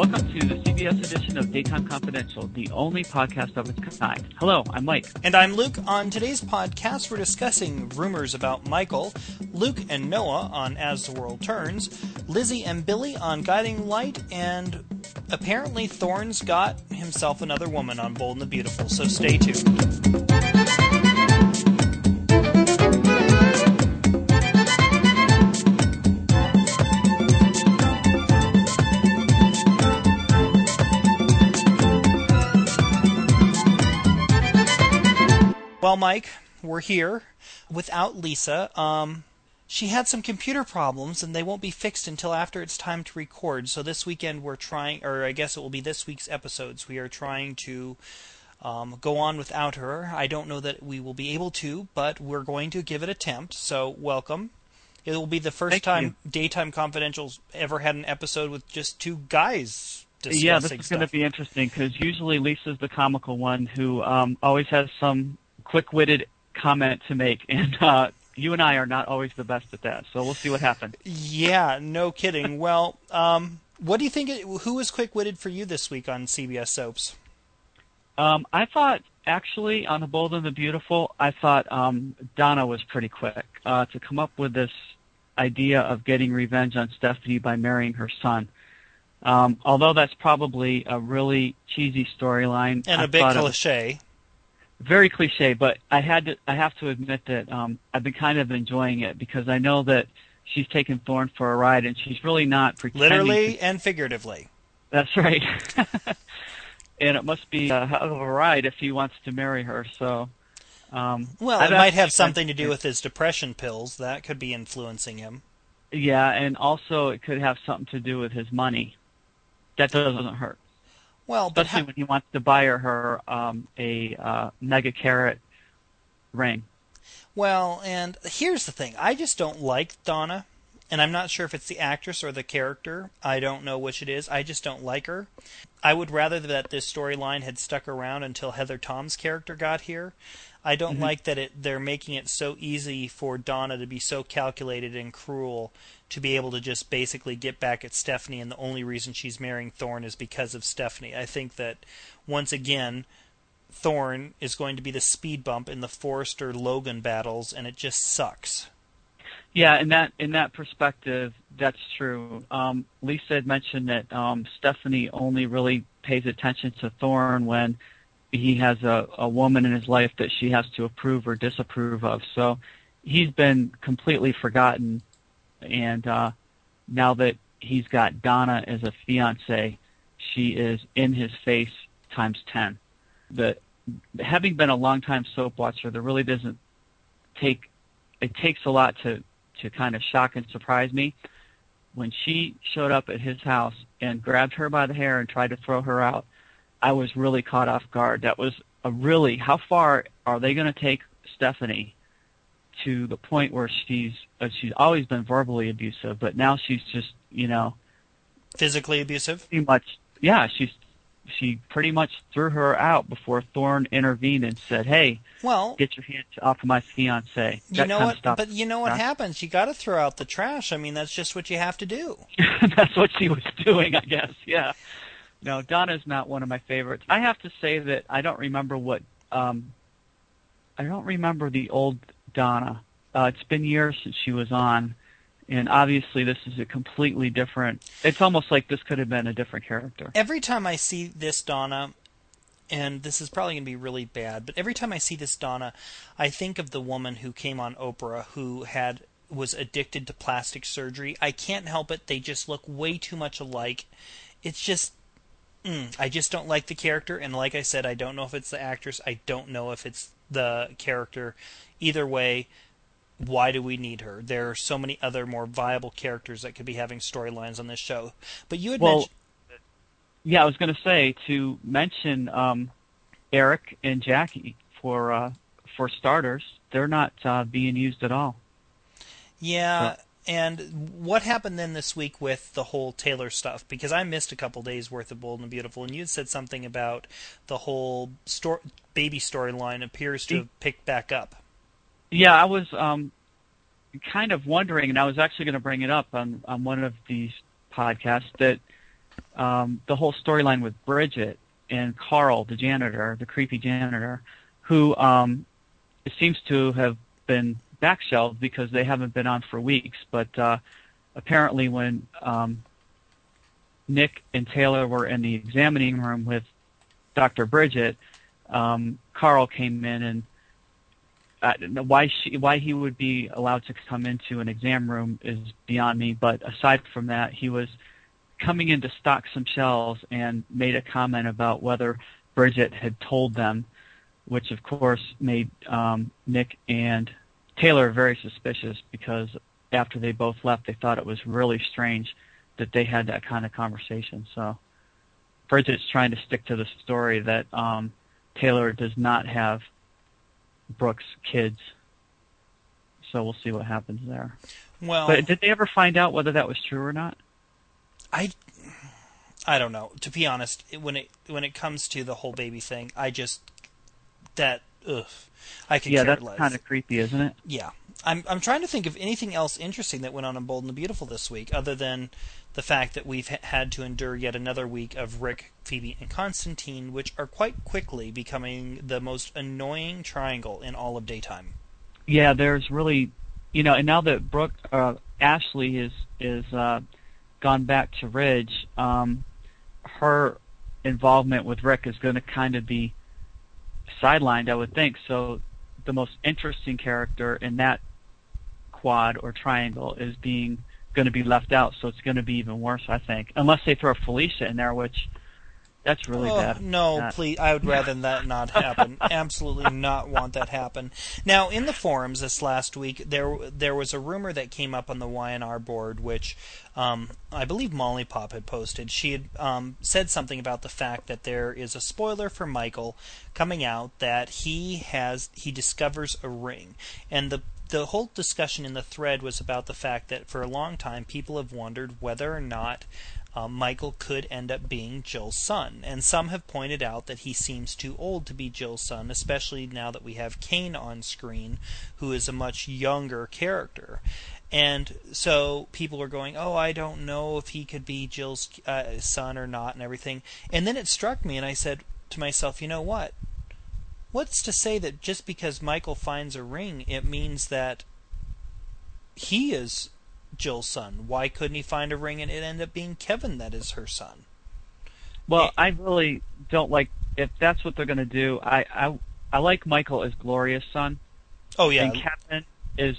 Welcome to the CBS edition of Daytime Confidential, the only podcast of its kind. Hello, I'm Mike. And I'm Luke. On today's podcast, we're discussing rumors about Michael, Luke and Noah on As the World Turns, Lizzie and Billy on Guiding Light, and apparently Thorne's got himself another woman on Bold and the Beautiful, so stay tuned. Well, Mike, we're here without Lisa. She had some computer problems, and they won't be fixed until after it's time to record. So this weekend we're trying, or I guess it will be this week's episodes, we are trying to go on without her. I don't know that we will be able to, but we're going to give it an attempt. So welcome. It will be the first time Daytime Confidential's ever had an episode with just two guys discussing Yeah, this is going to be interesting, because usually Lisa's the comical one who always has some quick-witted comment to make, and you and I are not always the best at that, so we'll see what happens. Yeah, no kidding. Well, what do you think, who was quick-witted for you this week on CBS Soaps? I thought, actually, on The Bold and the Beautiful, I thought Donna was pretty quick to come up with this idea of getting revenge on Stephanie by marrying her son. Although that's probably a really cheesy storyline. And a bit cliche. Very cliche, but I have to admit that I've been kind of enjoying it, because I know that she's taken Thorne for a ride, and she's really not pretending. Literally and figuratively. That's right. And it must be a hell of a ride if he wants to marry her. So, well, it might have something to do with his depression pills. That could be influencing him. Yeah, and also it could have something to do with his money. That doesn't hurt. Well, especially when he wants to buy her a mega carat ring. Well, and here's the thing. I just don't like Donna, and I'm not sure if it's the actress or the character. I don't know which it is. I just don't like her. I would rather that this storyline had stuck around until Heather Tom's character got here. I don't like that they're making it so easy for Donna to be so calculated and cruel to be able to just basically get back at Stephanie, and the only reason she's marrying Thorne is because of Stephanie. I think that, once again, Thorne is going to be the speed bump in the Forrester-Logan battles, and it just sucks. Yeah, in that perspective, that's true. Lisa had mentioned that Stephanie only really pays attention to Thorne when he has a woman in his life that she has to approve or disapprove of. So he's been completely forgotten, and now that he's got Donna as a fiancée, she is in his face times 10. Having been a longtime soap watcher, there really doesn't take – it takes a lot to kind of shock and surprise me. When she showed up at his house and grabbed her by the hair and tried to throw her out, I was really caught off guard. That was how far are they going to take Stephanie to the point where she's always been verbally abusive, but now she's just, physically abusive? Pretty much, yeah, she pretty much threw her out before Thorne intervened and said, "Hey, get your hands off of my fiancé." You know what? But you know what happens? You got to throw out the trash. I mean, that's just what you have to do. That's what she was doing, I guess. Yeah. No, Donna's not one of my favorites. I have to say that I don't remember the old Donna. It's been years since she was on, and obviously this is a completely different. It's almost like this could have been a different character. Every time I see this Donna, and this is probably going to be really bad, but every time I see this Donna, I think of the woman who came on Oprah who was addicted to plastic surgery. I can't help it. They just look way too much alike. It's just... I just don't like the character, and like I said, I don't know if it's the actress. I don't know if it's the character. Either way, why do we need her? There are so many other more viable characters that could be having storylines on this show. But you had mentioned... Yeah, I was going to say, to mention Eric and Jackie, for starters, they're not being used at all. Yeah... And what happened then this week with the whole Taylor stuff? Because I missed a couple days' worth of Bold and Beautiful, and you had said something about the whole baby storyline appears to have picked back up. Yeah, I was kind of wondering, and I was actually going to bring it up on one of these podcasts, that the whole storyline with Bridget and Carl, the janitor, the creepy janitor, who it seems to have been backshelved because they haven't been on for weeks. But apparently when Nick and Taylor were in the examining room with Dr. Bridget, Carl came in, and why he would be allowed to come into an exam room is beyond me. But aside from that, he was coming in to stock some shelves and made a comment about whether Bridget had told them, which of course made Nick and Taylor very suspicious, because after they both left, they thought it was really strange that they had that kind of conversation. So Bridget's trying to stick to the story that Taylor does not have Brooke's kids. So we'll see what happens there. Well, but did they ever find out whether that was true or not? I don't know. To be honest, when it comes to the whole baby thing, I could care less. Yeah, that's kind of creepy, isn't it? Yeah. I'm trying to think of anything else interesting that went on in Bold and the Beautiful this week, other than the fact that we've had to endure yet another week of Rick, Phoebe, and Constantine, which are quite quickly becoming the most annoying triangle in all of daytime. Yeah, there's really, and now that Ashley is gone back to Ridge, her involvement with Rick is going to kind of be sidelined, I would think. So the most interesting character in that quad or triangle is going to be left out. So it's going to be even worse, I think, unless they throw Felicia in there, which that's really bad. No, please. I would rather that not happen. Absolutely not want that happen. Now, in the forums this last week, there was a rumor that came up on the YNR board, which I believe Molly Pop had posted. She had said something about the fact that there is a spoiler for Michael coming out that he discovers a ring, and the whole discussion in the thread was about the fact that for a long time people have wondered whether or not Michael could end up being Jill's son. And some have pointed out that he seems too old to be Jill's son, especially now that we have Kane on screen, who is a much younger character. And so people are going, I don't know if he could be Jill's son or not and everything. And then it struck me, and I said to myself, you know what? What's to say that just because Michael finds a ring, it means that he is Jill's son? Why couldn't he find a ring and it end up being Kevin that is her son? Well, I really don't like, if that's what they're going to do, I like Michael as Gloria's son. Oh, yeah. And Kevin is...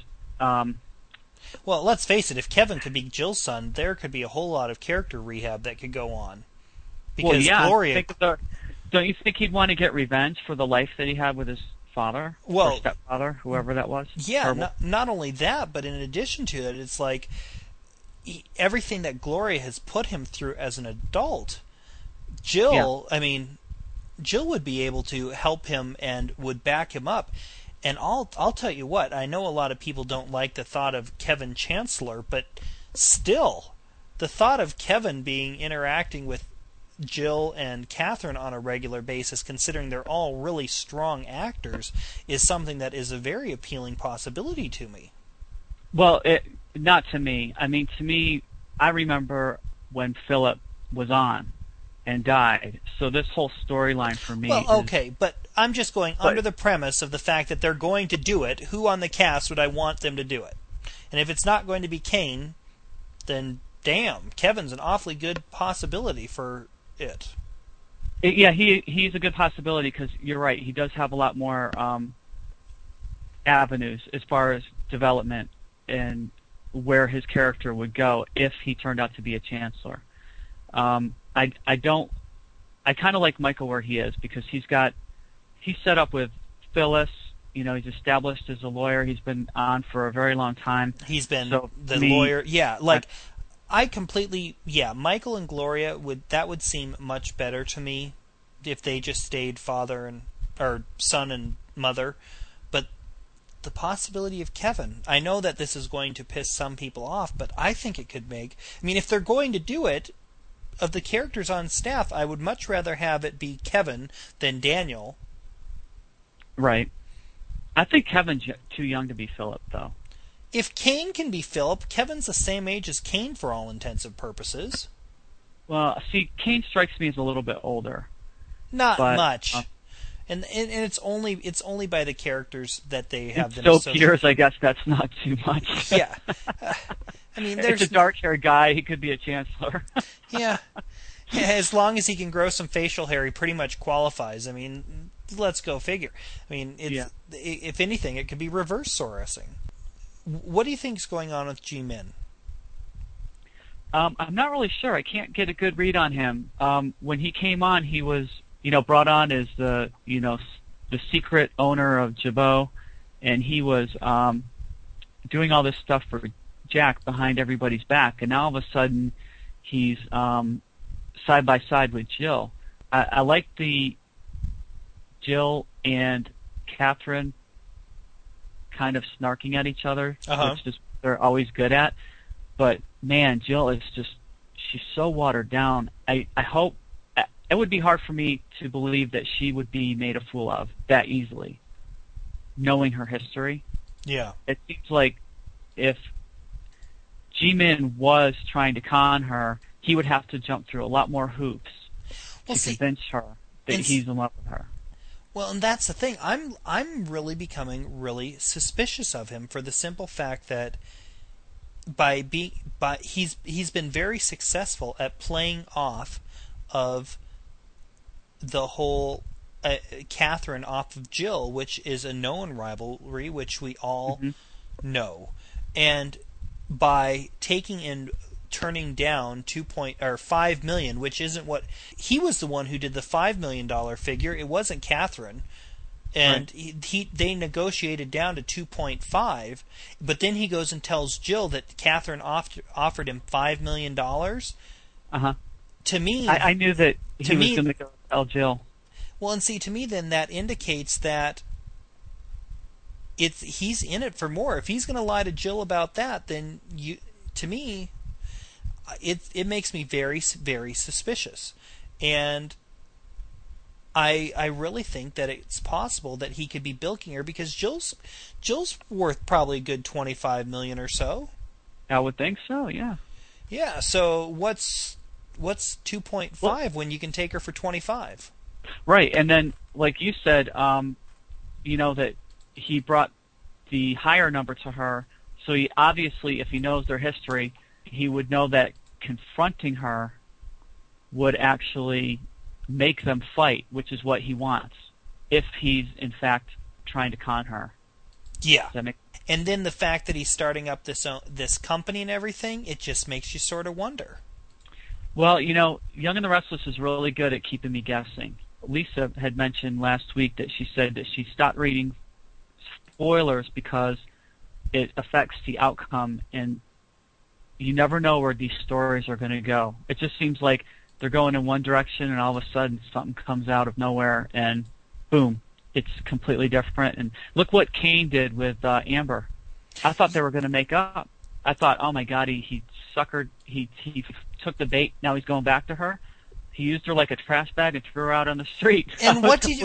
well, let's face it, if Kevin could be Jill's son, there could be a whole lot of character rehab that could go on. Because Gloria... Don't you think he'd want to get revenge for the life that he had with his father? Or stepfather, whoever that was? Yeah, not only that, but in addition to it, it's like everything that Gloria has put him through as an adult, Jill would be able to help him and would back him up. And I'll tell you what, I know a lot of people don't like the thought of Kevin Chancellor, but still, the thought of Kevin interacting with Jill and Catherine on a regular basis, considering they're all really strong actors, is something that is a very appealing possibility to me. Well, not to me. I mean, to me, I remember when Philip was on and died. So this whole storyline for me but I'm just going under the premise of the fact that they're going to do it. Who on the cast would I want them to do it? And if it's not going to be Kane, then damn, Kevin's an awfully good possibility for it. Yeah, he's a good possibility because you're right. He does have a lot more avenues as far as development and where his character would go if he turned out to be a Chancellor. I kind of like Michael where he is because he's set up with Phyllis. He's established as a lawyer. He's been on for a very long time. He's been lawyer. Yeah, Michael and Gloria would seem much better to me if they just stayed son and mother. But the possibility of Kevin, I know that this is going to piss some people off, but I think it could if they're going to do it, of the characters on staff, I would much rather have it be Kevin than Daniel. Right. I think Kevin's too young to be Philip, though. If Kane can be Philip, Kevin's the same age as Kane for all intents and purposes. Well, see, Kane strikes me as a little bit older. Not But much. And it's only by the characters that they in have them soap associated. years, I guess that's not too much. Yeah. I mean, there's It's a dark-haired guy. He could be a chancellor. yeah. As long as he can grow some facial hair, he pretty much qualifies. I mean, let's go figure. I mean, if anything, it could be reverse Sorosing. What do you think's going on with Ji-min? I'm not really sure. I can't get a good read on him. When he came on, he was, brought on as the secret owner of Jabot, and he was doing all this stuff for Jack behind everybody's back, and now all of a sudden he's side by side with Jill. I like the Jill and Catherine kind of snarking at each other, which is they're always good at. But man, Jill is she's so watered down. I hope it would be hard for me to believe that she would be made a fool of that easily, knowing her history. Yeah. It seems like if Ji-min was trying to con her, he would have to jump through a lot more hoops to convince her that he's in love with her. Well, and that's the thing. I'm really becoming really suspicious of him for the simple fact that he's been very successful at playing off of the whole Catherine off of Jill, which is a known rivalry, which we all know, and by turning down $5 million, which isn't what he was the one who did the $5 million figure. It wasn't Catherine. And right. They negotiated down to 2.5, but then he goes and tells Jill that Catherine offered him $5 million. To me, I knew that he was going to go tell Jill. Well, and see, to me, then that indicates that he's in it for more. If he's going to lie to Jill about that, then to me, it makes me very, very suspicious, and I really think that it's possible that he could be bilking her because Jill's worth probably a good $25 million or so. I would think so. Yeah. Yeah. So what's 2.5 when you can take her for 25? Right, and then like you said, that he brought the higher number to her. So he obviously, if he knows their history, he would know that confronting her would actually make them fight, which is what he wants, if he's in fact trying to con her. Yeah. And then the fact that he's starting up this company and everything, it just makes you sort of wonder. Well, Young and the Restless is really good at keeping me guessing. Lisa had mentioned last week that she said that she stopped reading spoilers because it affects the outcome, and you never know where these stories are going to go. It just seems like they're going in one direction, and all of a sudden something comes out of nowhere, and boom, it's completely different. And look what Kane did with Amber. I thought they were going to make up. I thought, oh my God, he suckered, he took the bait. Now he's going back to her. He used her like a trash bag and threw her out on the street. And what did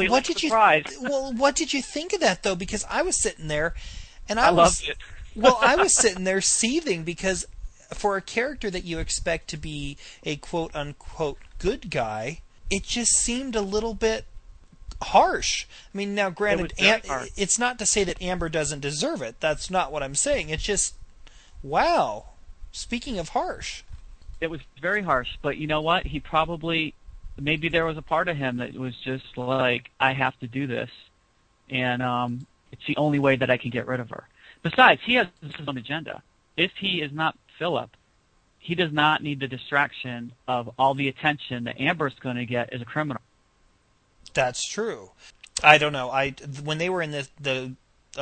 you think of that though? Because I was sitting there, and I loved it. Well, I was sitting there seething because for a character that you expect to be a quote unquote good guy, it just seemed a little bit harsh. I mean, now granted, it's not to say that Amber doesn't deserve it. That's not what I'm saying. It's just, wow. Speaking of harsh. It was very harsh, but you know what? Maybe there was a part of him that was just like, I have to do this, and it's the only way that I can get rid of her. Besides, he has his own agenda. If he is not Philip, he does not need the distraction of all the attention that Amber's going to get as a criminal. That's true. I don't know. When they were in the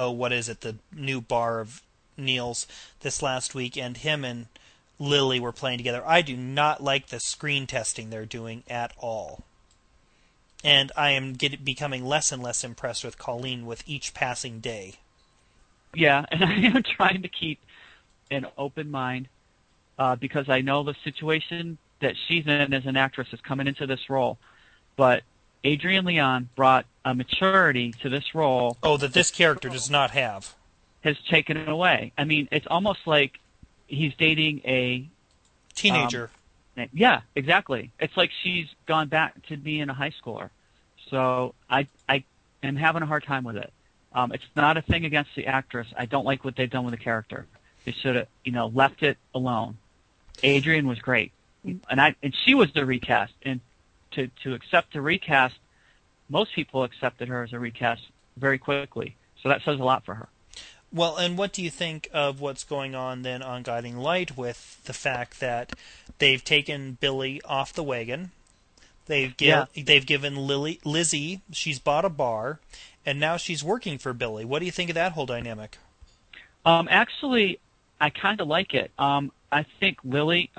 new bar of Neil's this last week, and him and Lily were playing together, I do not like the screen testing they're doing at all. And I am becoming less and less impressed with Colleen with each passing day. Yeah, and I am trying to keep an open mind because I know the situation that she's in as an actress is coming into this role. But Adrian Leon brought a maturity to this role. Oh, that this character does not have. Has taken it away. I mean, it's almost like he's dating a teenager. name. Yeah, exactly. It's like she's gone back to being a high schooler. So I am having a hard time with it. It's not a thing against the actress. I don't like what they've done with the character. They should have, left it alone. Adrian was great, and she was the recast. And to accept the recast, most people accepted her as a recast very quickly. So that says a lot for her. Well, and what do you think of what's going on then on Guiding Light with the fact that they've taken Billy off the wagon? They've given Lizzie, she's bought a bar, and now she's working for Billy. What do you think of that whole dynamic? Actually, I kind of like it. I think Lizzie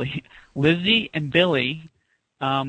and Billy are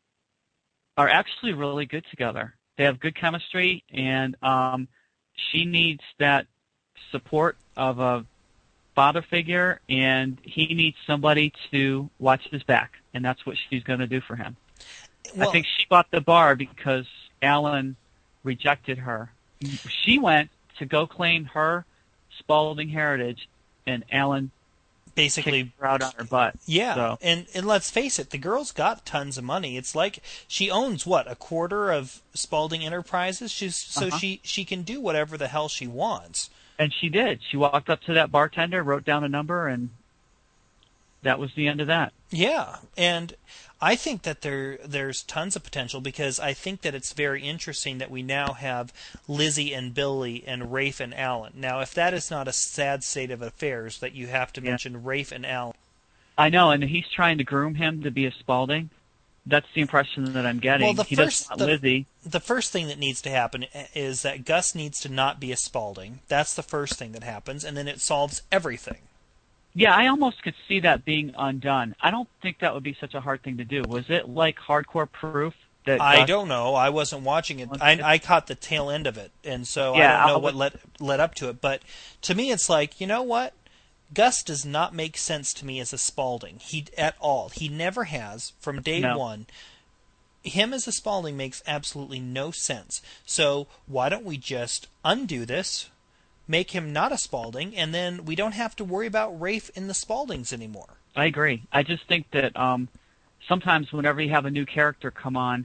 actually really good together. They have good chemistry, and she needs that support of a father figure, and he needs somebody to watch his back, and that's what she's going to do for him. Well, I think she bought the bar because Alan rejected her. She went to go claim her Spaulding heritage, and Alan basically kicked her out on her butt. Yeah, so. and let's face it, the girl's got tons of money. It's like she owns a quarter of Spaulding Enterprises. She can do whatever the hell she wants. And she did. She walked up to that bartender, wrote down a number, and that was the end of that. Yeah, and I think that there's tons of potential because I think that it's very interesting that we now have Lizzie and Billy and Rafe and Alan. Now, if that is not a sad state of affairs that you have to mention Rafe and Alan. I know, and he's trying to groom him to be a Spaulding. That's the impression that I'm getting. Well, he doesn't want Lizzie. The first thing that needs to happen is that Gus needs to not be a Spaulding. That's the first thing that happens, and then it solves everything. Yeah, I almost could see that being undone. I don't think that would be such a hard thing to do. Was it like Hardcore Proof? I don't know. I wasn't watching it. I caught the tail end of it, and so I don't know what led up to it. But to me, it's like, you know what? Gus does not make sense to me as a Spaulding. At all. He never has from day one. Him as a Spaulding makes absolutely no sense. So why don't we just undo this, make him not a Spaulding, and then we don't have to worry about Rafe in the Spauldings anymore. I agree. I just think that sometimes whenever you have a new character come on,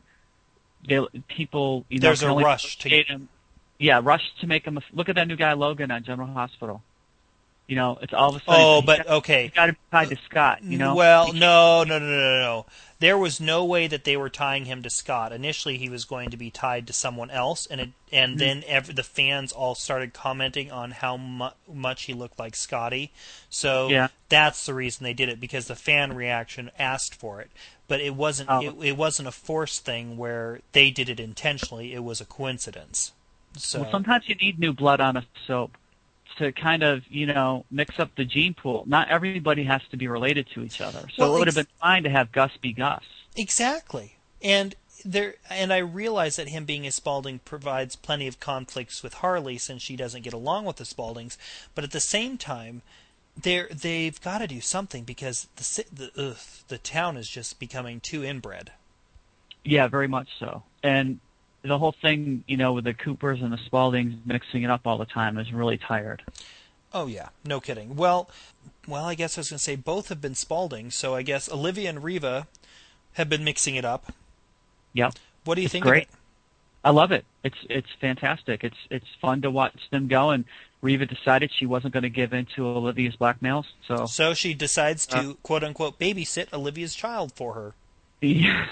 people there's a rush to get him. Yeah, rush to make him. Look at that new guy Logan on General Hospital. It's all of a sudden. Oh, but okay. He's got to be tied to Scott. Well, no. There was no way that they were tying him to Scott. Initially, he was going to be tied to someone else, and then the fans all started commenting on how much he looked like Scotty. So that's the reason they did it, because the fan reaction asked for it. But it wasn't. It wasn't a forced thing where they did it intentionally. It was a coincidence. So sometimes you need new blood on a soap to kind of, mix up the gene pool. Not everybody has to be related to each other. So it would have been fine to have Gus be Gus. Exactly. And I realize that him being a Spaulding provides plenty of conflicts with Harley since she doesn't get along with the Spauldings. But at the same time, they've got to do something because the town is just becoming too inbred. Yeah, very much so. And the whole thing, with the Coopers and the Spauldings mixing it up all the time is really tired. Oh, yeah. No kidding. Well, I guess I was going to say both have been Spaulding, so I guess Olivia and Reva have been mixing it up. Yep. What do you think great. of it? I love it. It's fantastic. It's fun to watch them go, and Reva decided she wasn't going to give in to Olivia's blackmails. So she decides to, quote-unquote, babysit Olivia's child for her. Yeah.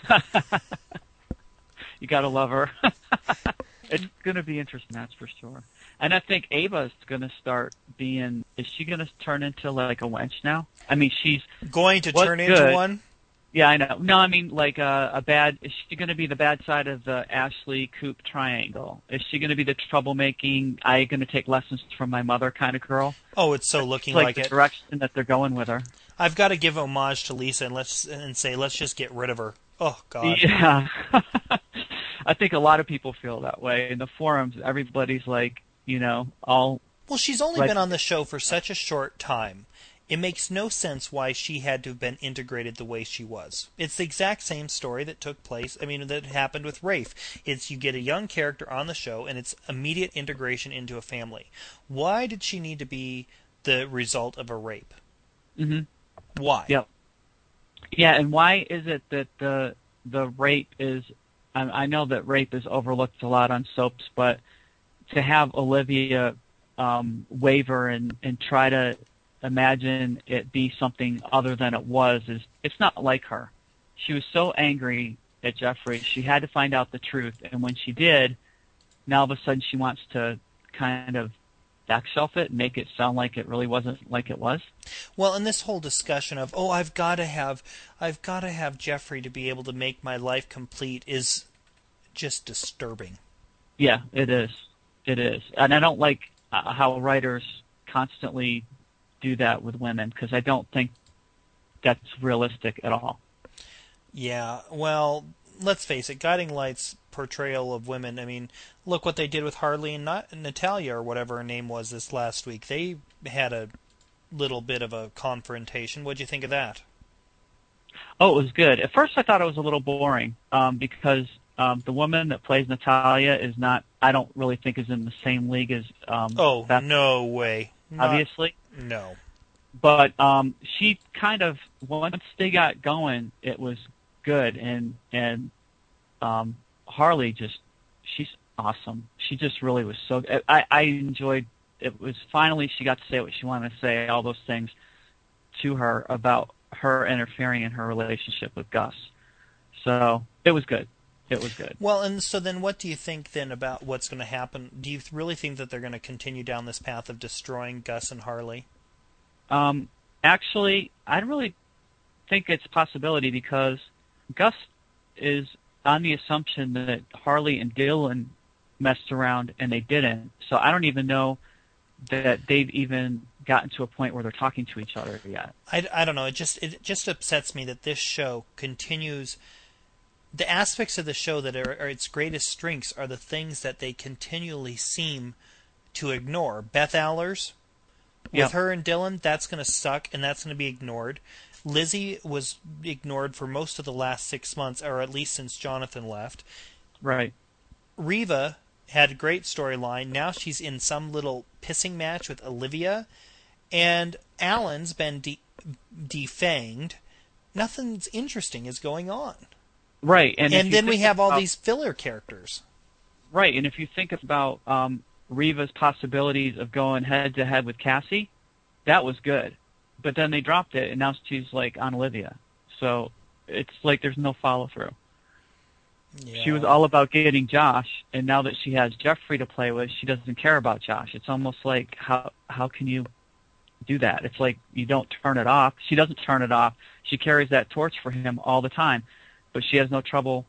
You gotta love her. It's gonna be interesting, that's for sure. And I think Ava's gonna start being. Is she gonna turn into like a wench now? I mean, she's going to turn into one. Yeah, I know. No, I mean like a bad. Is she gonna be the bad side of the Ashley Coop triangle? Is she gonna be the troublemaking? I gonna take lessons from my mother kind of girl? Oh, it's so looking like the it. Direction that they're going with her. I've got to give homage to Lisa and say let's just get rid of her. Oh God. Yeah. I think a lot of people feel that way. In the forums, everybody's like, all... Well, she's only been on the show for such a short time. It makes no sense why she had to have been integrated the way she was. It's the exact same story that took place, that happened with Rafe. It's you get a young character on the show, and it's immediate integration into a family. Why did she need to be the result of a rape? Mm-hmm. Why? Yep. Yeah, and why is it that the rape is? I know that rape is overlooked a lot on soaps, but to have Olivia waver and try to imagine it be something other than it was is it's not like her. She was so angry at Jeffrey, she had to find out the truth, and when she did, now all of a sudden she wants to kind of back shelf it and make it sound like it really wasn't like it was. Well, and this whole discussion of I've got to have Jeffrey to be able to make my life complete is just disturbing. Yeah, it is. It is, and I don't like how writers constantly do that with women because I don't think that's realistic at all. Yeah, well, let's face it, Guiding Light's portrayal of women, I mean, look what they did with Harley and Natalia, or whatever her name was, this last week. They had a little bit of a confrontation. What'd you think of that? Oh, it was good. At first I thought it was a little boring because the woman that plays Natalia is not, I don't really think is in the same league as Beth, no way. obviously. No. But she kind of, once they got going, it was good. And Harley just, she's awesome. She just really was so, I enjoyed, it was finally she got to say what she wanted to say, all those things to her about her interfering in her relationship with Gus. So it was good. It was good. Well, and so then what do you think then about what's going to happen? Do you really think that they're going to continue down this path of destroying Gus and Harley? Actually, I really think it's a possibility because Gus is on the assumption that Harley and Dylan messed around and they didn't. So I don't even know that they've even gotten to a point where they're talking to each other yet. I don't know. It just upsets me that this show continues. The aspects of the show that are its greatest strengths are the things that they continually seem to ignore. Beth Allers, with her and Dylan, that's going to suck, and that's going to be ignored. Lizzie was ignored for most of the last 6 months, or at least since Jonathan left. Right. Reva had a great storyline. Now she's in some little pissing match with Olivia. And Alan's been defanged. Nothing's interesting is going on. Right. And then we have all these filler characters. Right. And if you think about Reva's possibilities of going head-to-head with Cassie, that was good. But then they dropped it, and now she's like on Olivia. So it's like there's no follow-through. Yeah. She was all about getting Josh, and now that she has Jeffrey to play with, she doesn't care about Josh. It's almost like how can you do that? It's like you don't turn it off. She doesn't turn it off. She carries that torch for him all the time, but she has no trouble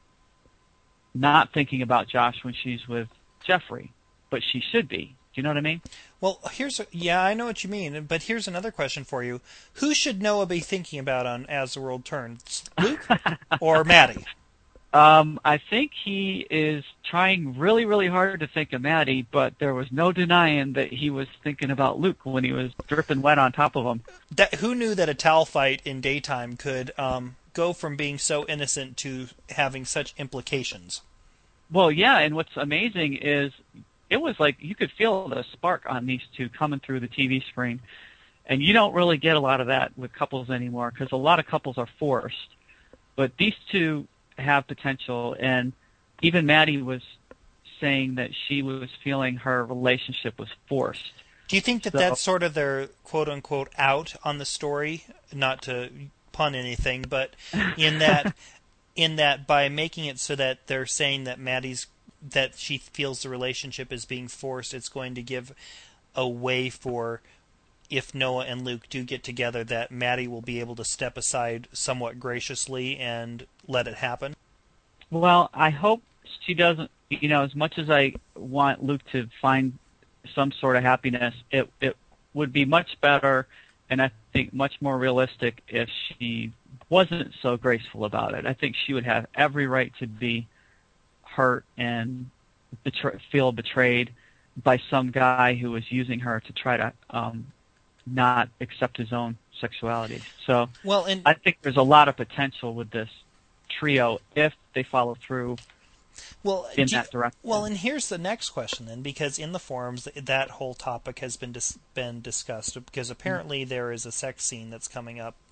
not thinking about Josh when she's with Jeffrey, but she should be. Do you know what I mean? Well, I know what you mean, but here's another question for you. Who should Noah be thinking about on As the World Turns, Luke or Maddie? I think he is trying really, really hard to think of Maddie, but there was no denying that he was thinking about Luke when he was dripping wet on top of him. Who knew that a towel fight in daytime could go from being so innocent to having such implications? Well, yeah, and what's amazing is it was like you could feel the spark on these two coming through the TV screen, and you don't really get a lot of that with couples anymore because a lot of couples are forced. But these two have potential, and even Maddie was saying that she was feeling her relationship was forced. Do you think that that's sort of their quote-unquote out on the story? Not to pun anything, but in that by making it so that they're saying that she feels the relationship is being forced, it's going to give a way for, if Noah and Luke do get together, that Maddie will be able to step aside somewhat graciously and let it happen? Well, I hope she doesn't, as much as I want Luke to find some sort of happiness, it would be much better and I think much more realistic if she wasn't so graceful about it. I think she would have every right to be hurt and feel betrayed by some guy who was using her to try to not accept his own sexuality. So I think there's a lot of potential with this trio if they follow through in that direction. Well, and here's the next question then, because in the forums that whole topic has been discussed, because apparently there is a sex scene that's coming up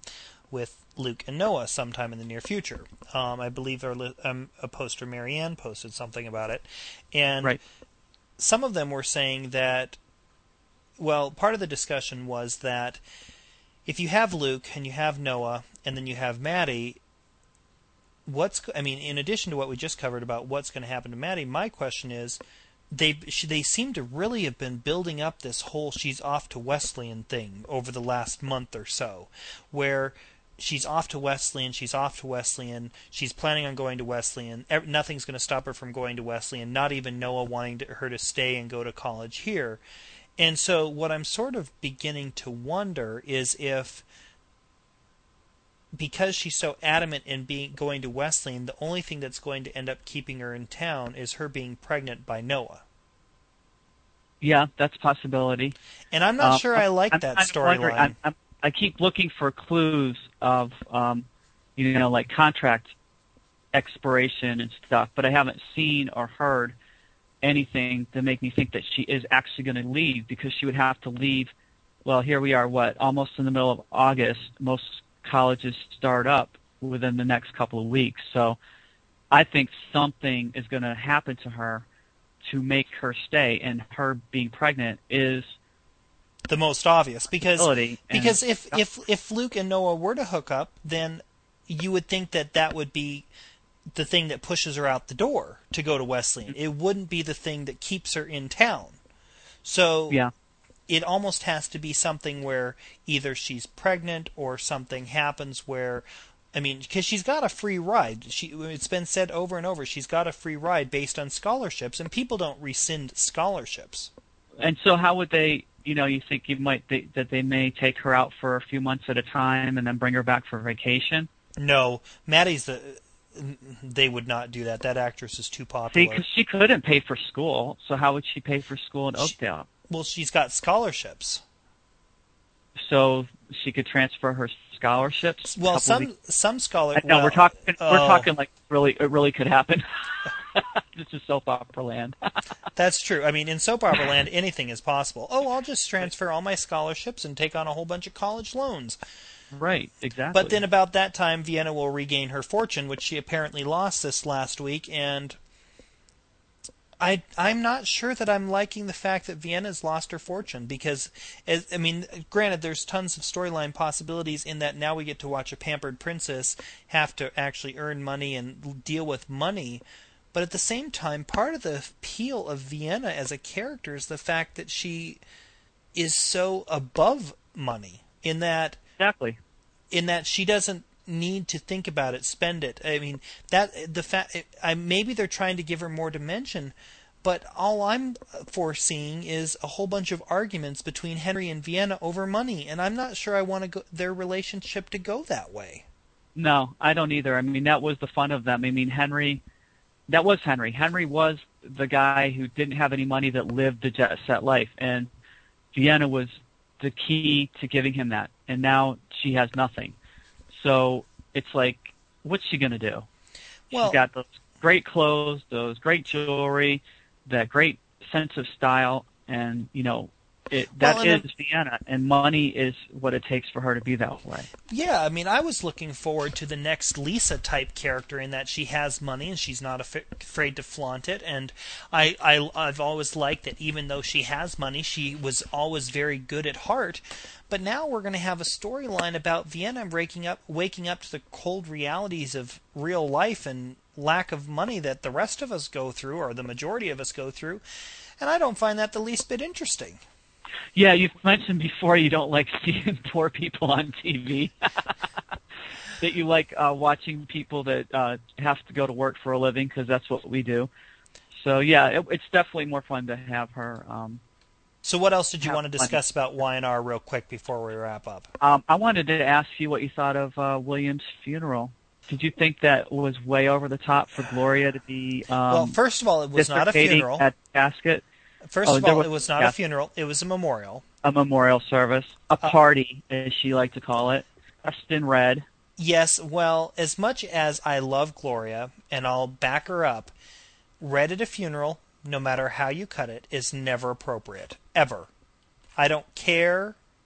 with Luke and Noah sometime in the near future. I believe a poster, Marianne posted something about it. And right. some of them were saying that, well, part of the discussion was that if you have Luke and you have Noah and then you have Maddie, in addition to what we just covered about what's going to happen to Maddie, my question is, they seem to really have been building up this whole she's off to Wesleyan thing over the last month or so, where she's off to Wesleyan, she's planning on going to Wesleyan, nothing's going to stop her from going to Wesleyan, not even Noah wanting her to stay and go to college here. And so what I'm sort of beginning to wonder is if, because she's so adamant in going to Wesleyan, the only thing that's going to end up keeping her in town is her being pregnant by Noah. Yeah, that's a possibility. And I'm not sure I like that storyline. I keep looking for clues of, like contract expiration and stuff, but I haven't seen or heard anything to make me think that she is actually going to leave, because she would have to leave. Well, here we are, almost in the middle of August. Most colleges start up within the next couple of weeks. So I think something is going to happen to her to make her stay, and her being pregnant is the most obvious, because if Luke and Noah were to hook up, then you would think that would be the thing that pushes her out the door to go to Wesleyan. It wouldn't be the thing that keeps her in town. So yeah. It almost has to be something where either she's pregnant or something happens where, because she's got a free ride. It's been said over and over, she's got a free ride based on scholarships, and people don't rescind scholarships. And so how would they, you think that they may take her out for a few months at a time and then bring her back for vacation? No, they would not do that. That actress is too popular. See, because she couldn't pay for school, so how would she pay for school in Oakdale? Well, she's got scholarships. So she could transfer her scholarships? Well, some scholars... No, we're talking like it really could happen. This is soap opera land. That's true. In soap opera land, anything is possible. Oh, I'll just transfer all my scholarships and take on a whole bunch of college loans. Right, exactly. But then about that time, Vienna will regain her fortune, which she apparently lost this last week, and I'm not sure that I'm liking the fact that Vienna's lost her fortune, because, granted, there's tons of storyline possibilities in that now we get to watch a pampered princess have to actually earn money and deal with money, but at the same time, part of the appeal of Vienna as a character is the fact that she is so above money, in that... Exactly. In that she doesn't need to think about it, spend it. Maybe they're trying to give her more dimension, but all I'm foreseeing is a whole bunch of arguments between Henry and Vienna over money, and I'm not sure I want their relationship to go that way. No, I don't either. That was the fun of them. Henry was the guy who didn't have any money that lived the jet set life, and Vienna was the key to giving him that, and now she has nothing. So it's like, what's she going to do? Well, she's got those great clothes, those great jewelry, that great sense of style, and that is Vienna, and money is what it takes for her to be that way. Yeah, I was looking forward to the next Lisa-type character in that she has money and she's not afraid to flaunt it, and I've always liked that even though she has money, she was always very good at heart. But now we're going to have a storyline about Vienna waking up to the cold realities of real life and lack of money that the rest of us go through, or the majority of us go through, and I don't find that the least bit interesting. Yeah, you've mentioned before you don't like seeing poor people on TV. That you like watching people that have to go to work for a living, because that's what we do. So, yeah, it's definitely more fun to have her. So what else did you want to discuss about Y&R real quick before we wrap up? I wanted to ask you what you thought of William's funeral. Did you think that was way over the top for Gloria to be well, first of all, it was not a funeral. At casket? First of all, it was not a funeral. It was a memorial. A memorial service. A party, as she liked to call it. Dressed in red. Yes, well, as much as I love Gloria, and I'll back her up, red at a funeral, no matter how you cut it, is never appropriate. Ever. I don't care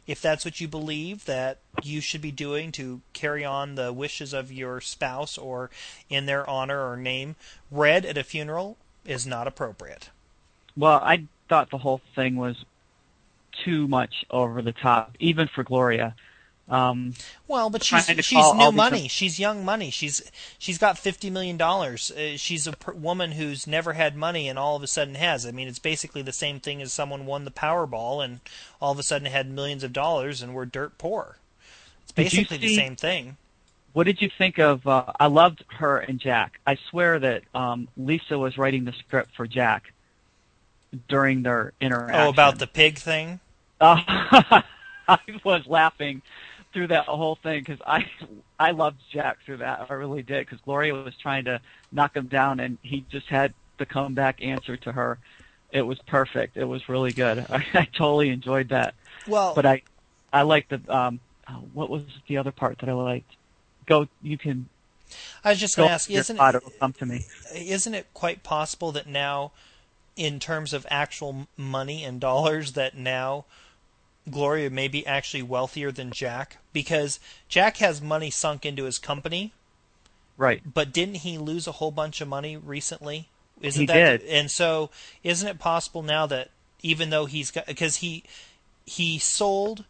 if that's what you believe that you should be doing to carry on the wishes of your spouse or in their honor or name, red at a funeral is not appropriate. Well, I thought the whole thing was too much over the top, even for Gloria. Well, but she's new money. She's young money. She's got $50 million. She's a woman who's never had money and all of a sudden has. I mean, it's basically the same thing as someone won the Powerball and all of a sudden had millions of dollars and were dirt poor. It's basically the same thing. What did you think of? I loved her and Jack. I swear that Lisa was writing the script for Jack during their interaction. Oh, about the pig thing? I was laughing through that whole thing because I loved Jack through that. I really did, because Gloria was trying to knock him down and he just had the comeback answer to her. It was perfect. It was really good. I totally enjoyed that. Well, but I liked the what was the other part that I liked? You can. I was just going to ask, it'll come to me. Isn't it quite possible that now, in terms of actual money and dollars, that now Gloria may be actually wealthier than Jack? Because Jack has money sunk into his company. Right. But didn't he lose a whole bunch of money recently? He did. And so isn't it possible now that even though because he sold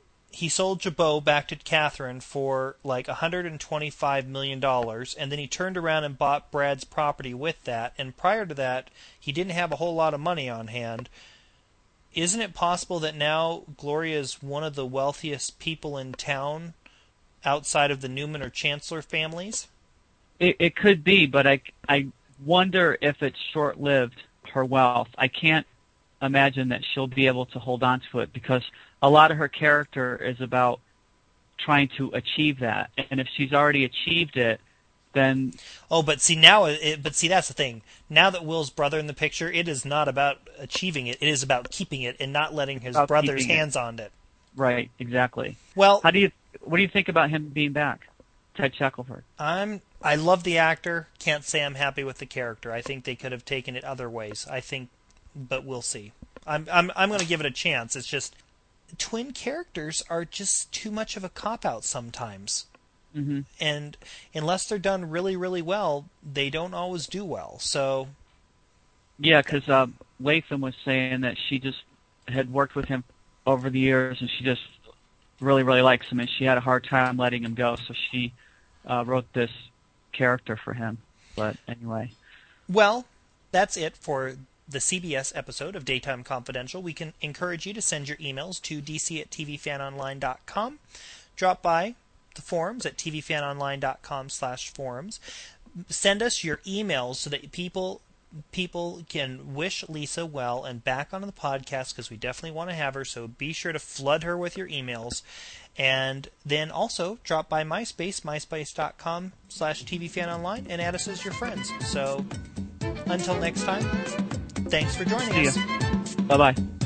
Jabot back to Catherine for like $125 million, and then he turned around and bought Brad's property with that, and prior to that he didn't have a whole lot of money on hand. Isn't it possible that now Gloria is one of the wealthiest people in town outside of the Newman or Chancellor families? It could be, but I wonder if it's short-lived, her wealth. I can't imagine that she'll be able to hold on to it, because a lot of her character is about trying to achieve that. And if she's already achieved it, then... Oh, but see, that's the thing. Now that Will's brother in the picture, it is not about achieving it. It is about keeping it and not letting his brother's hands on it. Right, exactly. Well, what do you think about him being back, Ted Shackelford? I love the actor. Can't say I'm happy with the character. I think they could have taken it other ways. But we'll see. I'm going to give it a chance. It's just twin characters are just too much of a cop-out sometimes. Mm-hmm. And unless they're done really, really well, they don't always do well. So, yeah, because Latham was saying that she just had worked with him over the years, and she just really, really likes him, and she had a hard time letting him go, so she wrote this character for him. But anyway. Well, that's it for the CBS episode of Daytime Confidential. We can encourage you to send your emails to dc@tvfanonline.com. Drop by the forums at tvfanonline.com/forums. Send us your emails so that people can wish Lisa well and back onto the podcast, because we definitely want to have her, so be sure to flood her with your emails. And then also drop by MySpace, myspace.com/tvfanonline, and add us as your friends. So until next time, thanks for joining us. Bye-bye.